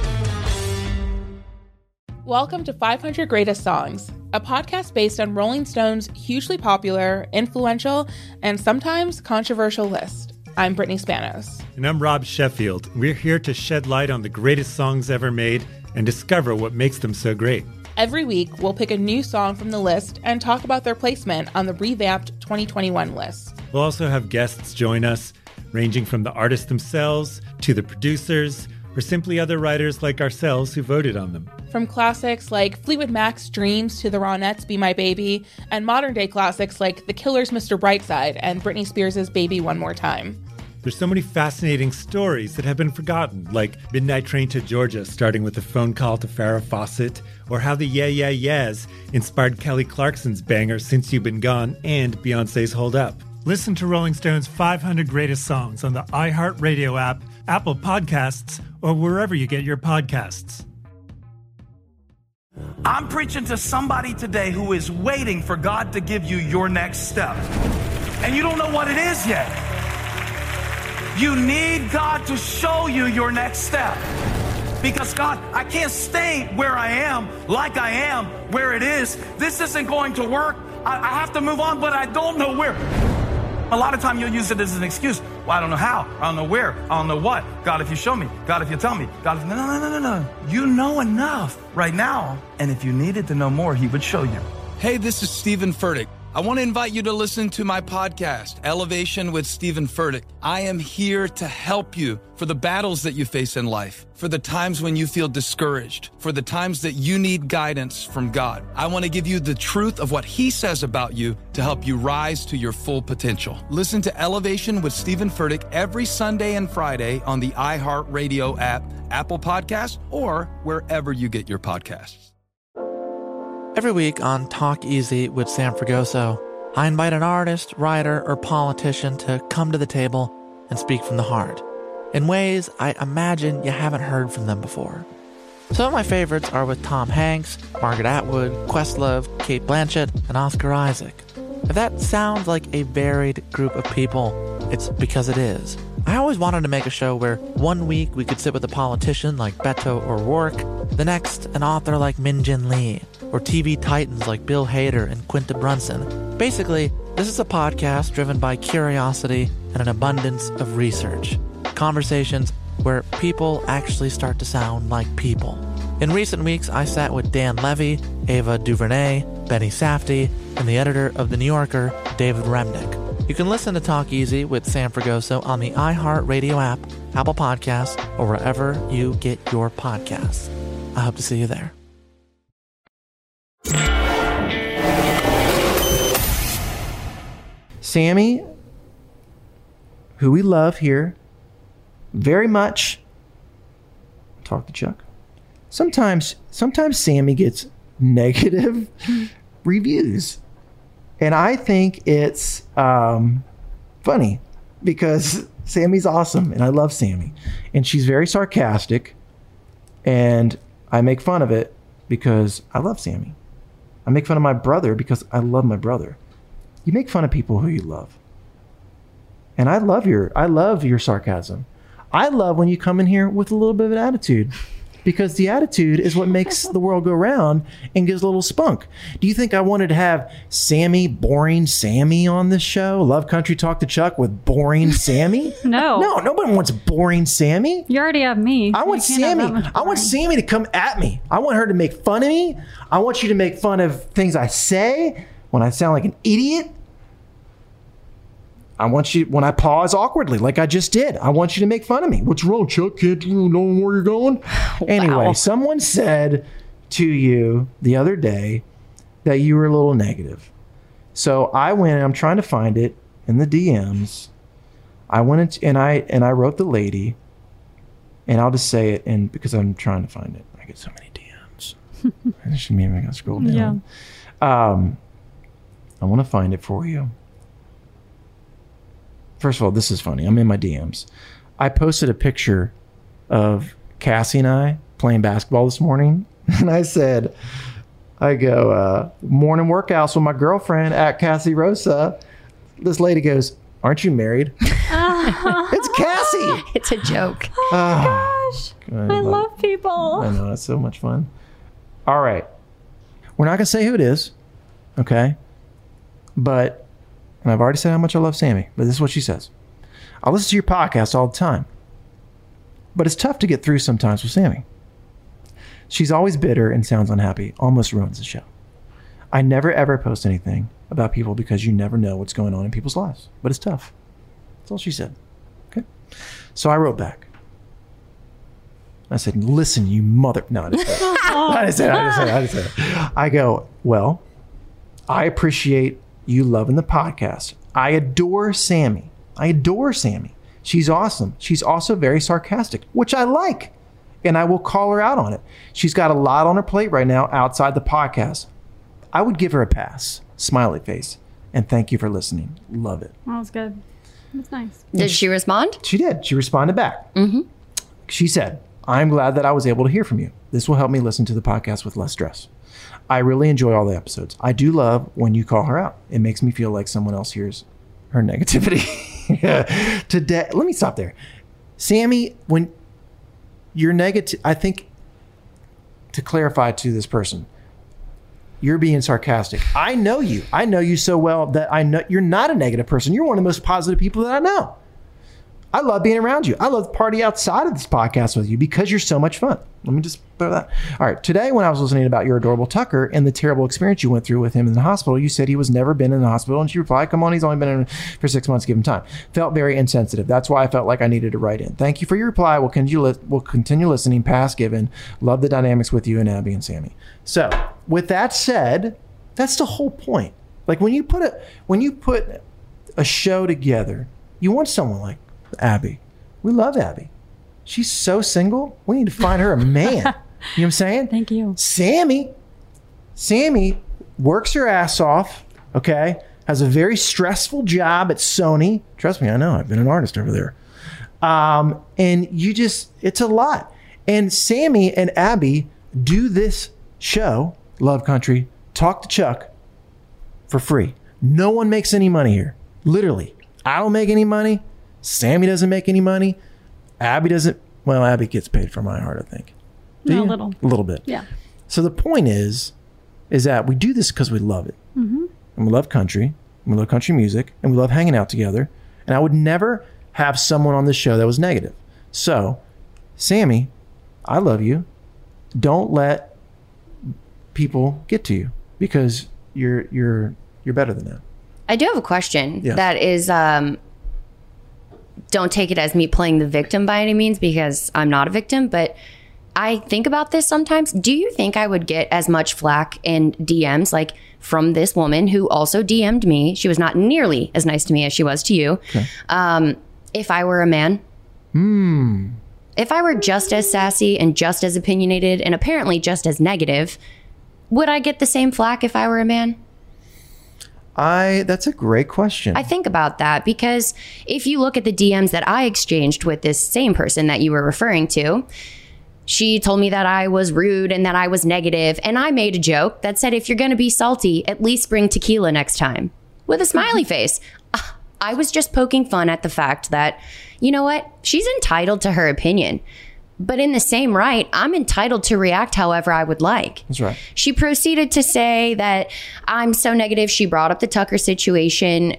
Welcome to five hundred Greatest Songs, a podcast based on Rolling Stone's hugely popular, influential, and sometimes controversial list. I'm Brittany Spanos. And I'm Rob Sheffield. We're here to shed light on the greatest songs ever made and discover what makes them so great. Every week, we'll pick a new song from the list and talk about their placement on the revamped twenty twenty-one list. We'll also have guests join us, ranging from the artists themselves to the producers, or simply other writers like ourselves who voted on them. From classics like Fleetwood Mac's Dreams to the Ronettes' Be My Baby, and modern-day classics like The Killers' Mister Brightside and Britney Spears' Baby One More Time. There's so many fascinating stories that have been forgotten, like Midnight Train to Georgia, starting with a phone call to Farrah Fawcett, or how the Yeah Yeah Yeahs inspired Kelly Clarkson's banger Since You've Been Gone and Beyoncé's Hold Up. Listen to Rolling Stone's five hundred Greatest Songs on the iHeartRadio app, Apple Podcasts, or wherever you get your podcasts. I'm preaching to somebody today who is waiting for God to give you your next step. And you don't know what it is yet. You need God to show you your next step. Because God, I can't stay where I am, like I am, where it is. This isn't going to work. I, I have to move on, but I don't know where. A lot of time you'll use it as an excuse. Well, I don't know how. I don't know where. I don't know what. God, if you show me. God, if you tell me. God, if... No, no, no, no, no. You know enough right now. And if you needed to know more, he would show you. Hey, this is Stephen Furtick. I want to invite you to listen to my podcast, Elevation with Stephen Furtick. I am here to help you for the battles that you face in life, for the times when you feel discouraged, for the times that you need guidance from God. I want to give you the truth of what He says about you to help you rise to your full potential. Listen to Elevation with Stephen Furtick every Sunday and Friday on the iHeartRadio app, Apple Podcasts, or wherever you get your podcasts. Every week on Talk Easy with Sam Fragoso, I invite an artist, writer, or politician to come to the table and speak from the heart in ways I imagine you haven't heard from them before. Some of my favorites are with Tom Hanks, Margaret Atwood, Questlove, Cate Blanchett, and Oscar Isaac. If that sounds like a varied group of people, it's because it is. I always wanted to make a show where one week we could sit with a politician like Beto O'Rourke, the next an author like Min Jin Lee, or T V titans like Bill Hader and Quinta Brunson. Basically, this is a podcast driven by curiosity and an abundance of research. Conversations where people actually start to sound like people. In recent weeks, I sat with Dan Levy, Ava DuVernay, Benny Safdie, and the editor of The New Yorker, David Remnick. You can listen to Talk Easy with Sam Fragoso on the iHeartRadio app, Apple Podcasts, or wherever you get your podcasts. I hope to see you there. Sammy, who we love here very much, talk to Chuck. Sometimes, sometimes Sammy gets negative reviews, and I think it's um, funny because Sammy's awesome, and I love Sammy, and she's very sarcastic, and I make fun of it because I love Sammy. I make fun of my brother because I love my brother. You make fun of people who you love. And I love your I love your sarcasm. I love when you come in here with a little bit of an attitude, because the attitude is what makes the world go round and gives a little spunk. Do you think I wanted to have Sammy, boring Sammy on this show? Love Country Talk to Chuck with boring Sammy? No. No, nobody wants boring Sammy. You already have me. I want Sammy. I want Sammy to come at me. I want her to make fun of me. I want you to make fun of things I say when I sound like an idiot. I want you, when I pause awkwardly, like I just did, I want you to make fun of me. What's wrong, Chuck? Can't you know where you're going? Anyway, someone said to you the other day that you were a little negative. So I went, and I'm trying to find it in the D Ms. I went into, and I and I wrote the lady, and I'll just say it, and because I'm trying to find it, I get so many D Ms. I should maybe I gotta scroll down. Yeah. Um, I want to find it for you. First of all, this is funny. I'm in my D Ms. I posted a picture of Cassie and I playing basketball this morning. And I said, I go, uh, morning workouts with my girlfriend at Cassie Rosa. This lady goes, aren't you married? It's Cassie. It's a joke. Oh my gosh. I, I love people. I know. It's so much fun. All right. We're not going to say who it is. Okay. But... and I've already said how much I love Sammy, but this is what she says. I listen to your podcast all the time, but it's tough to get through sometimes with Sammy. She's always bitter and sounds unhappy, almost ruins the show. I never ever post anything about people because you never know what's going on in people's lives, but it's tough. That's all she said. Okay. So I wrote back. I said, listen, you mother... No, I didn't say it. I didn't say it. I didn't say it. I didn't say it. I go, well, I appreciate you loving the podcast. I adore Sammy. I adore Sammy. She's awesome. She's also very sarcastic, which I like. And I will call her out on it. She's got a lot on her plate right now outside the podcast. I would give her a pass. Smiley face. And thank you for listening. Love it. That was good. That's nice. Did she respond? She did. She responded back. Mm-hmm. She said, I'm glad that I was able to hear from you. This will help me listen to the podcast with less stress. I really enjoy all the episodes. I do love when you call her out. It makes me feel like someone else hears her negativity. Yeah. Today, let me stop there. Sammy, when you're negative, I think to clarify to this person, you're being sarcastic. I know you. I know you so well that I know you're not a negative person. You're one of the most positive people that I know. I love being around you. I love the party outside of this podcast with you because you're so much fun. Let me just put that. All right. Today, when I was listening about your adorable Tucker and the terrible experience you went through with him in the hospital, you said he was never been in the hospital. And she replied, come on, he's only been in for six months. Give him time. Felt very insensitive. That's why I felt like I needed to write in. Thank you for your reply. We'll continue, li- we'll continue listening. Pass given. Love the dynamics with you and Abby and Sammy. So with that said, that's the whole point. Like when you put a, when you put a show together, you want someone like Abby. We love Abby. She's so single. We need to find her a man. You know what I'm saying? Thank you. Sammy. Sammy works her ass off, okay? Has a very stressful job at Sony. Trust me, I know. I've been an artist over there. Um, and you just, it's a lot. And Sammy and Abby do this show, Love Country, Talk to Chuck, for free. No one makes any money here. Literally. I don't make any money. Sammy doesn't make any money. Abby doesn't. Well, Abby gets paid for My Heart, I think. Do No, a you? little. A little bit. Yeah. So the point is, is that we do this because we love it. Mm-hmm. And we love country. And we love country music. And we love hanging out together. And I would never have someone on this show that was negative. So, Sammy, I love you. Don't let people get to you because you're you're you're better than that. I do have a question Yes. that is, um, don't take it as me playing the victim by any means because I'm not a victim, but I think about this sometimes. Do you think I would get as much flack in D Ms like from this woman who also D M'd me? She was not nearly as nice to me as she was to you. Okay. Um, if I were a man, Hmm. if I were just as sassy and just as opinionated and apparently just as negative, would I get the same flack if I were a man? I that's a great question. I think about that because if you look at the D Ms that I exchanged with this same person that you were referring to, she told me that I was rude and that I was negative, and I made a joke that said, if you're going to be salty, at least bring tequila next time, with a smiley face. Ah, I was just poking fun at the fact that, you know what, she's entitled to her opinion. But in the same right, I'm entitled to react however I would like. That's right. She proceeded to say that I'm so negative. She brought up the Tucker situation.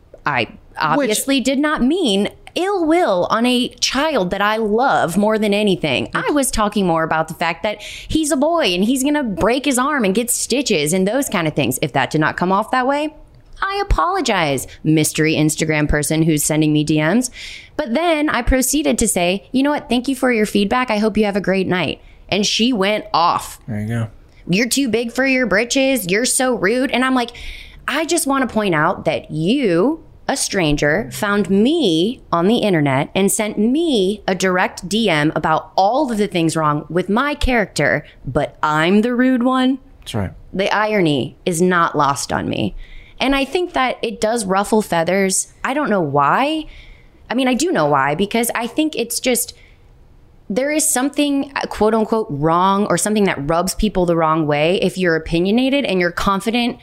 I obviously did not mean ill will on a child that I love more than anything. I was talking more about the fact that he's a boy and he's going to break his arm and get stitches and those kind of things. If that did not come off that way, I apologize, mystery Instagram person who's sending me D Ms. But then I proceeded to say, you know what? Thank you for your feedback. I hope you have a great night. And she went off. There you go. You're too big for your britches. You're so rude. And I'm like, I just want to point out that you, a stranger, found me on the internet and sent me a direct D M about all of the things wrong with my character, but I'm the rude one. That's right. The irony is not lost on me. And I think that it does ruffle feathers. I don't know why. I mean, I do know why, because I think it's just, there is something quote unquote wrong or something that rubs people the wrong way if you're opinionated and you're confident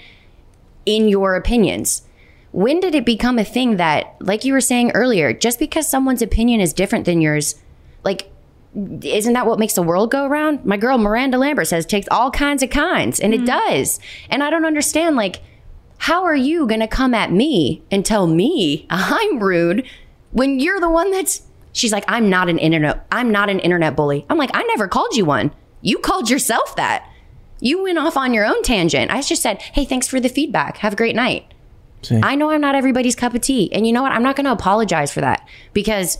in your opinions. When did it become a thing that, like you were saying earlier, just because someone's opinion is different than yours, like, isn't that what makes the world go around? My girl Miranda Lambert says it takes all kinds of kinds, and mm-hmm. it does. And I don't understand, like, how are you going to come at me and tell me I'm rude when you're the one that's, she's like, I'm not an internet, I'm not an internet bully. I'm like, I never called you one. You called yourself that. You went off on your own tangent. I just said, hey, thanks for the feedback. Have a great night. See? I know I'm not everybody's cup of tea. And you know what? I'm not going to apologize for that because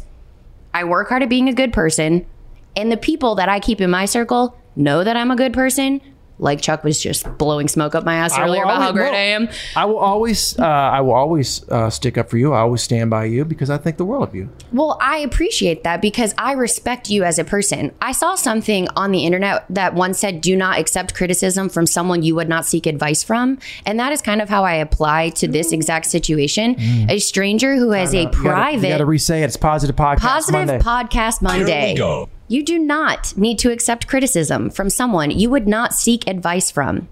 I work hard at being a good person. And the people that I keep in my circle know that I'm a good person. Like Chuck was just blowing smoke up my ass earlier about how great I am. I will always, uh, I will always uh, stick up for you. I always stand by you because I think the world of you. Well, I appreciate that because I respect you as a person. I saw something on the internet that once said, do not accept criticism from someone you would not seek advice from. And that is kind of how I apply to this exact situation. Mm. A stranger who has a private... You got to re-say it. It's Positive Podcast Positive Monday. Podcast Monday. Here we go. You do not need to accept criticism from someone you would not seek advice from.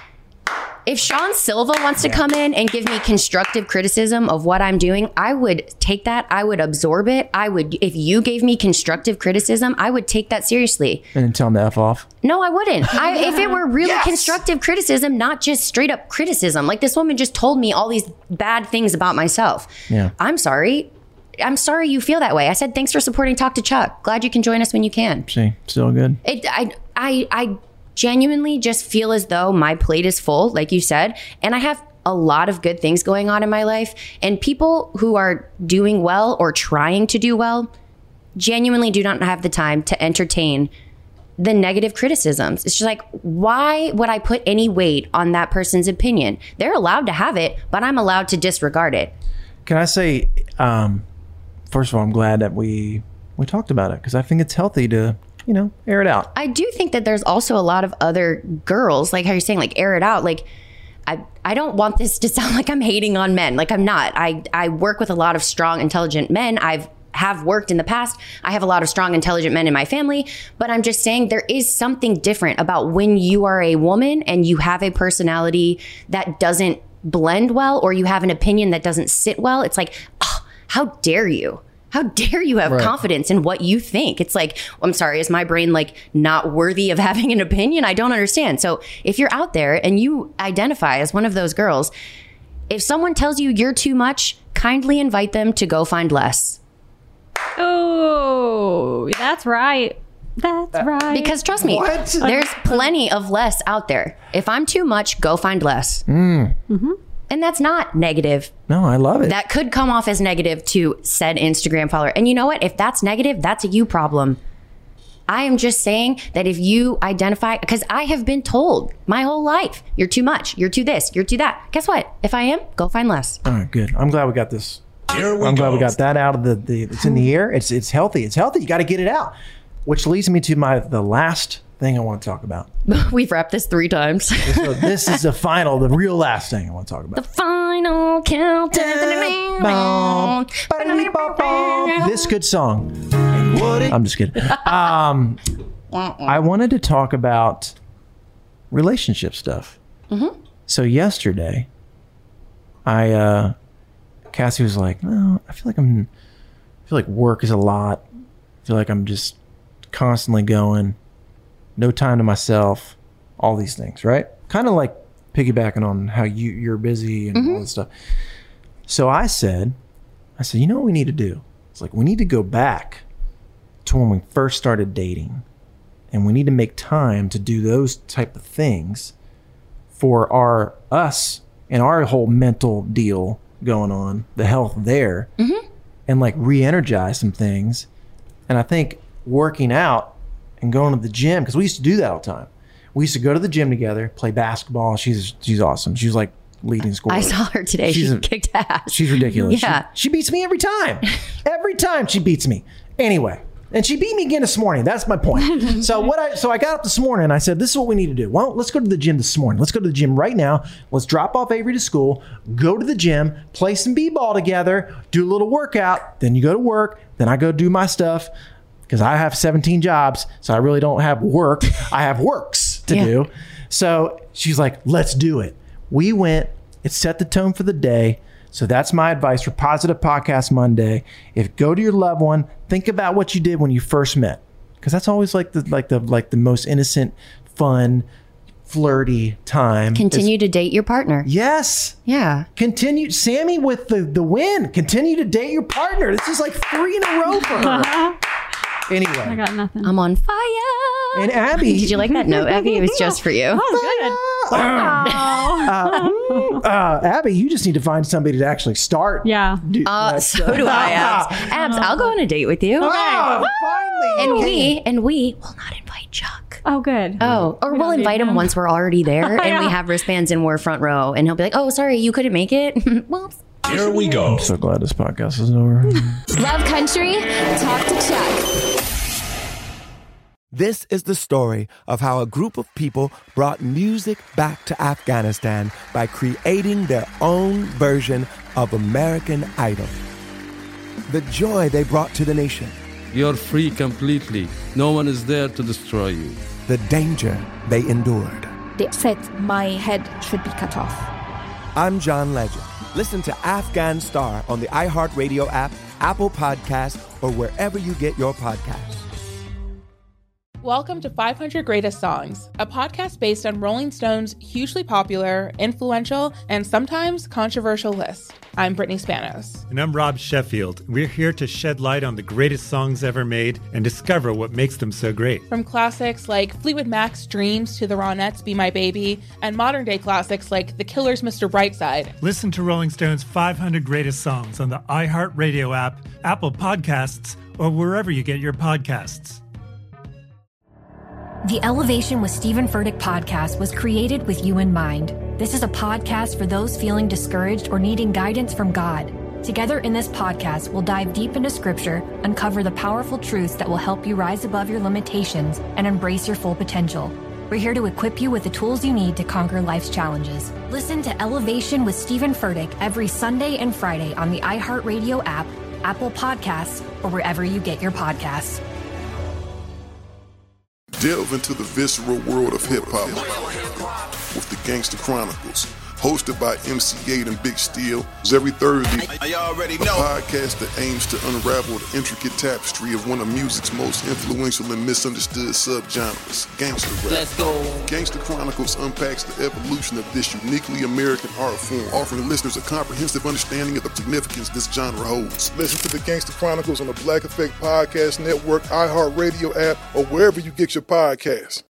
If Sean Silva wants to come in and give me constructive criticism of what I'm doing, I would take that. I would absorb it. I would, if you gave me constructive criticism, I would take that seriously. And then tell him to F off. No, I wouldn't. I, if it were really Yes! constructive criticism, not just straight up criticism, like this woman just told me all these bad things about myself. Yeah. I'm sorry. I'm sorry you feel that way. I said, thanks for supporting Talk to Chuck. Glad you can join us when you can. See, still good. It, I, I, I genuinely just feel as though my plate is full, like you said, and I have a lot of good things going on in my life. And people who are doing well or trying to do well genuinely do not have the time to entertain the negative criticisms. It's just like, why would I put any weight on that person's opinion? They're allowed to have it, but I'm allowed to disregard it. Can I say, um, first of all, I'm glad that we we talked about it because I think it's healthy to, you know, air it out. I do think that there's also a lot of other girls, like how you're saying, like air it out. Like, I, I don't want this to sound like I'm hating on men. Like I'm not. I, I work with a lot of strong, intelligent men. I've have worked in the past. I have a lot of strong, intelligent men in my family, but I'm just saying there is something different about when you are a woman and you have a personality that doesn't blend well, or you have an opinion that doesn't sit well. It's like, oh, how dare you? How dare you have Right. confidence in what you think? It's like, I'm sorry, is my brain like not worthy of having an opinion? I don't understand. So if you're out there and you identify as one of those girls, if someone tells you you're too much, kindly invite them to go find less. Oh, that's right. That's right. Because trust me, What? there's plenty of less out there. If I'm too much, go find less. Mm. And that's not negative. No, I love it. That could come off as negative to said Instagram follower. And you know what? If that's negative, that's a you problem. I am just saying that if you identify, because I have been told my whole life, you're too much, you're too this, you're too that. Guess what? If I am, go find less. All right, good. I'm glad we got this. Here we I'm glad go. we got that out of the, the it's in the air. It's it's healthy. It's healthy. You got to get it out. Which leads me to my the last thing I want to talk about. We've wrapped this three times. So this is the final, the real last thing I want to talk about. The final countdown. This good song. I'm just kidding. Um, I wanted to talk about relationship stuff. Mm-hmm. So yesterday, I uh, Cassie was like, "No, I feel like I'm. I feel like work is a lot. I feel like I'm just constantly going. No time to myself. All these things, right? Kind of like piggybacking on how you you're busy and all this stuff." So I said, I said, you know what we need to do? It's like we need to go back to when we first started dating, and we need to make time to do those type of things for our us and our whole mental deal going on, the health there, and like re-energize some things. And I think working out and going to the gym, because we used to do that all the time. We used to go to the gym together, play basketball. She's she's awesome. She's like leading scorer. I saw her today. She's She a- kicked ass. She's ridiculous. Yeah. She, she beats me every time. Every time she beats me. Anyway, and she beat me again this morning. That's my point. So what I so I got up this morning and I said, this is what we need to do. Well, let's go to the gym this morning. Let's go to the gym right now. Let's drop off Avery to school, go to the gym, play some b-ball together, do a little workout. Then you go to work. Then I go do my stuff because I have seventeen jobs. So I really don't have work. I have works to Yeah. do. So she's like, let's do it. We went. It set the tone for the day. So that's my advice for Positive Podcast Monday. If go to your loved one, think about what you did when you first met, because that's always like the like the like the most innocent, fun, flirty time. Continue to date your partner. Yes. Yeah. Continue, Sammy, with the the win. Continue to date your partner. This is like three in a row for her. Anyway, I got nothing. I'm on fire. And Abby, Did you like that note, Abby? It was just for you. Oh, good. Wow. uh, uh, Abby, you just need to find somebody to actually start. Yeah. do- Uh, that so stuff. do I, Abs. Abs, I'll go on a date with you. Oh, finally. And Okay. we and we will not invite Chuck. Oh, good. Oh, or We we'll don't need invite him him. once we're already there and Yeah. we have wristbands and we're front row, and he'll be like, "Oh, sorry, you couldn't make it." Whoops. Here we go. I'm so glad this podcast is over. Love country? Talk to Chuck. This is the story of how a group of people brought music back to Afghanistan by creating their own version of American Idol. The joy they brought to the nation, You're free completely. No one is there to destroy you. the danger they endured. They said my head should be cut off. I'm John Legend. Listen to Afghan Star on the iHeartRadio app, Apple Podcasts, or wherever you get your podcasts. Welcome to five hundred Greatest Songs, a podcast based on Rolling Stone's hugely popular, influential, and sometimes controversial list. I'm Brittany Spanos. And I'm Rob Sheffield. We're here to shed light on the greatest songs ever made and discover what makes them so great. From classics like Fleetwood Mac's Dreams to the Ronettes' Be My Baby, and modern-day classics like The Killers' Mister Brightside. Listen to Rolling Stone's five hundred Greatest Songs on the iHeartRadio app, Apple Podcasts, or wherever you get your podcasts. The Elevation with Stephen Furtick podcast was created with you in mind. This is a podcast for those feeling discouraged or needing guidance from God. Together in this podcast, we'll dive deep into scripture, uncover the powerful truths that will help you rise above your limitations and embrace your full potential. We're here to equip you with the tools you need to conquer life's challenges. Listen to Elevation with Stephen Furtick every Sunday and Friday on the iHeartRadio app, Apple Podcasts, or wherever you get your podcasts. Delve into the visceral world of hip-hop with the Gangster Chronicles, hosted by M C Gate and Big Steel. Every Thursday, I already know. A podcast that aims to unravel the intricate tapestry of one of music's most influential and misunderstood subgenres, gangster rap. Let's go. Gangster Chronicles unpacks the evolution of this uniquely American art form, offering listeners a comprehensive understanding of the significance this genre holds. Listen to the Gangster Chronicles on the Black Effect Podcast Network, iHeartRadio app, or wherever you get your podcasts.